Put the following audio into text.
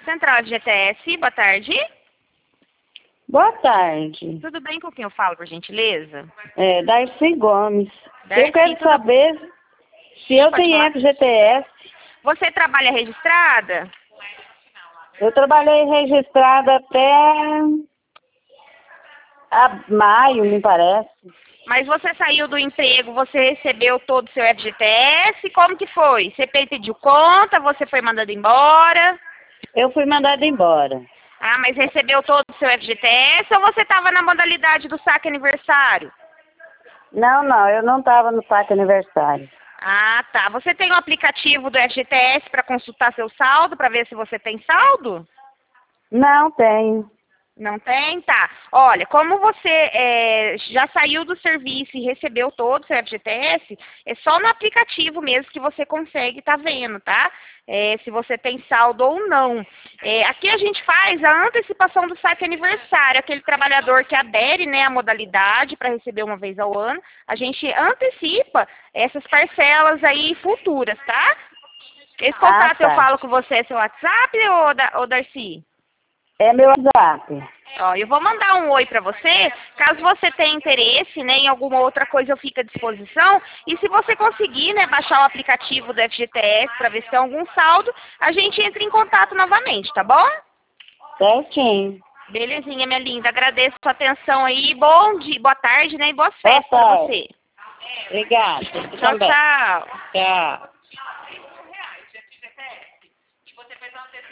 Central FGTS, boa tarde. Boa tarde. Tudo bem com quem eu falo, por gentileza? Darcy Gomes. Darcy, eu quero tudo... saber se eu Pode tenho falar. FGTS. Você trabalha registrada? Eu trabalhei registrada até maio, me parece. Mas você saiu do emprego, você recebeu todo o seu FGTS, como que foi? Você pediu conta, você foi mandado embora? Eu fui mandada embora. Ah, mas recebeu todo o seu FGTS ou você estava na modalidade do saque aniversário? Não, eu não estava no saque aniversário. Ah, tá. Você tem o aplicativo do FGTS para consultar seu saldo, para ver se você tem saldo? Não tenho. Não tem? Tá. Olha, como você já saiu do serviço e recebeu todo o seu FGTS, é só no aplicativo mesmo que você consegue estar vendo, tá? Se você tem saldo ou não. Aqui a gente faz a antecipação do saque aniversário, aquele trabalhador que adere, né, à modalidade para receber uma vez ao ano, a gente antecipa essas parcelas aí futuras, tá? Esse contato tá. eu falo com você, é seu WhatsApp ou Darcy? É meu WhatsApp. Ó, eu vou mandar um oi para você, caso você tenha interesse, né, em alguma outra coisa eu fico à disposição. E se você conseguir, né, baixar o aplicativo do FGTS para ver se tem algum saldo, a gente entra em contato novamente, tá bom? Certinho. Belezinha, minha linda. Agradeço a sua atenção aí. Bom dia, boa tarde, né, e boas festas para você. Obrigada. Tchau, tchau. Tchau.